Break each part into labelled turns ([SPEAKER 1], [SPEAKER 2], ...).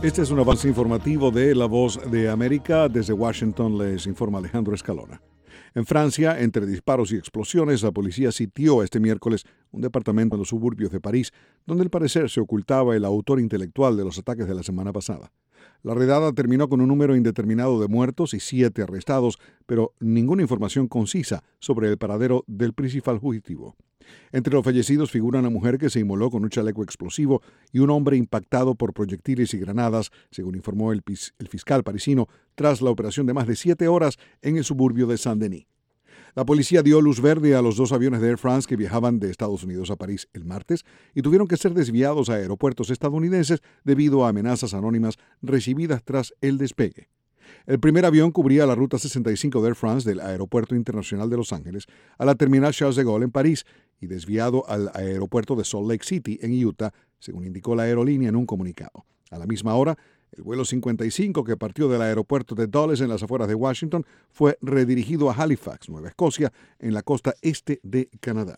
[SPEAKER 1] Este es un avance informativo de La Voz de América. Desde Washington les informa Alejandro Escalona. En Francia, entre disparos y explosiones, la policía sitió este miércoles un departamento en los suburbios de París, donde al parecer se ocultaba el autor intelectual de los ataques de la semana pasada. La redada terminó con un número indeterminado de muertos y 7 arrestados, pero ninguna información concisa sobre el paradero del principal fugitivo. Entre los fallecidos figura una mujer que se inmoló con un chaleco explosivo y un hombre impactado por proyectiles y granadas, según informó el fiscal parisino, tras la operación de más de 7 horas en el suburbio de Saint-Denis. La policía dio luz verde a los 2 aviones de Air France que viajaban de Estados Unidos a París el martes y tuvieron que ser desviados a aeropuertos estadounidenses debido a amenazas anónimas recibidas tras el despegue. El primer avión cubría la ruta 65 de Air France del Aeropuerto Internacional de Los Ángeles a la terminal Charles de Gaulle en París y desviado al aeropuerto de Salt Lake City en Utah, según indicó la aerolínea en un comunicado. A la misma hora, el vuelo 55 que partió del aeropuerto de Dulles en las afueras de Washington fue redirigido a Halifax, Nueva Escocia, en la costa este de Canadá.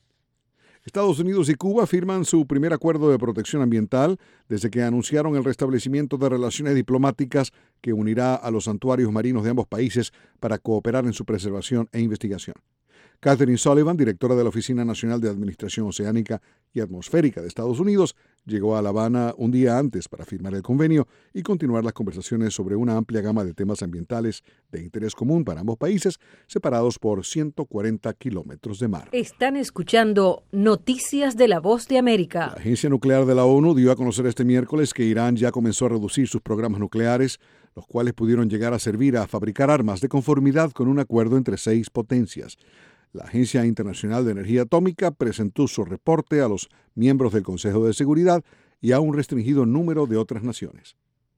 [SPEAKER 1] Estados Unidos y Cuba firman su primer acuerdo de protección ambiental desde que anunciaron el restablecimiento de relaciones diplomáticas que unirá a los santuarios marinos de ambos países para cooperar en su preservación e investigación. Catherine Sullivan, directora de la Oficina Nacional de Administración Oceánica y Atmosférica de Estados Unidos, llegó a La Habana un día antes para firmar el convenio y continuar las conversaciones sobre una amplia gama de temas ambientales de interés común para ambos países, separados por 140 kilómetros de mar.
[SPEAKER 2] Están escuchando Noticias de La Voz de América.
[SPEAKER 1] La Agencia Nuclear de la ONU dio a conocer este miércoles que Irán ya comenzó a reducir sus programas nucleares, los cuales pudieron llegar a servir a fabricar armas de conformidad con un acuerdo entre 6 potencias. La Agencia Internacional de Energía Atómica presentó su reporte a los miembros del Consejo de Seguridad y a un restringido número de otras naciones.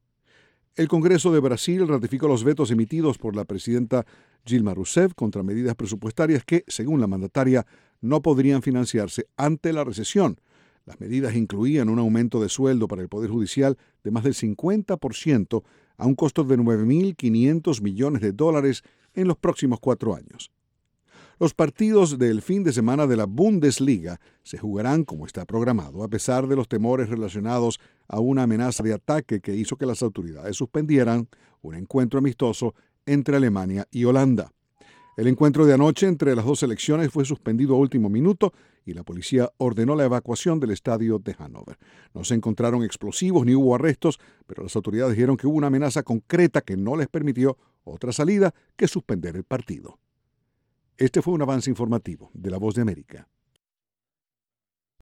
[SPEAKER 1] El Congreso de Brasil ratificó los vetos emitidos por la presidenta Dilma Rousseff contra medidas presupuestarias que, según la mandataria, no podrían financiarse ante la recesión. Las medidas incluían un aumento de sueldo para el Poder Judicial de más del 50% a un costo de $9.500 millones en los próximos 4 años. Los partidos del fin de semana de la Bundesliga se jugarán como está programado, a pesar de los temores relacionados a una amenaza de ataque que hizo que las autoridades suspendieran un encuentro amistoso entre Alemania y Holanda. El encuentro de anoche entre las 2 selecciones fue suspendido a último minuto y la policía ordenó la evacuación del estadio de Hannover. No se encontraron explosivos ni hubo arrestos, pero las autoridades dijeron que hubo una amenaza concreta que no les permitió otra salida que suspender el partido. Este fue un avance informativo de La Voz de América.